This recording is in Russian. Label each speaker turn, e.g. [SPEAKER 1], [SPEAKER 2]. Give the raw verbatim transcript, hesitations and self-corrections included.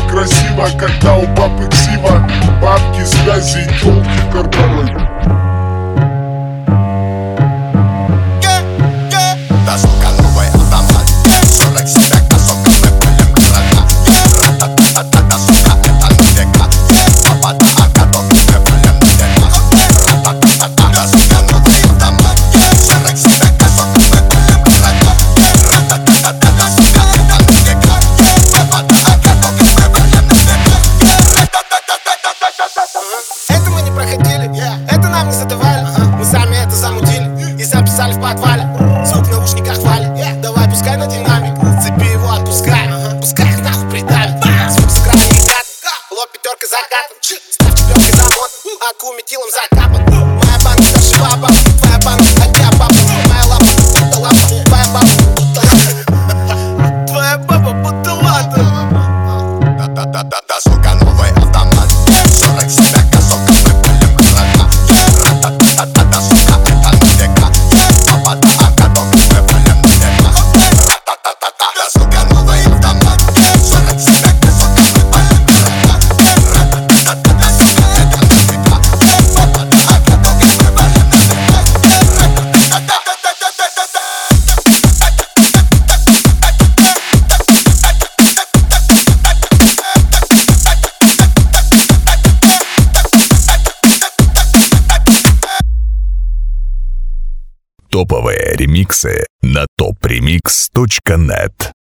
[SPEAKER 1] красиво, когда у папы ксива. Бабки, связи, тёлки, корпораты.
[SPEAKER 2] Это мы не проходили, это нам не задавали. Мы сами это замутили и записали в подвале. Звук в наушниках хвалит, давай пускай на динамик. Цепи его отпускай, пускай их нахуй придавит. Звук с экрана не кат, лоб пятерка закатан. Ставьте пленкой замот, аку метилом закапан. Моя банка старше баба, твоя банка опять баба. Моя лапа будто лапа, твоя баба будто лата. Твоя баба будто лата.
[SPEAKER 3] Да-да-да-да, сука, новый автомат. Сорок себя косок, мы пылим города. Ра-та-та-та-та, сука, это не века. Попада, а каток, мы пылим на века. Ра-та-та-та-та, да, сука, новый автомат. Сорок себя косок, мы пылим города. Ра-та-та-та-та, сука, это не века. Попада, а каток, мы пылим на века. Ра-та-та-та-та-та-та-та.
[SPEAKER 4] Топовые ремиксы на топ ремикс точка нет.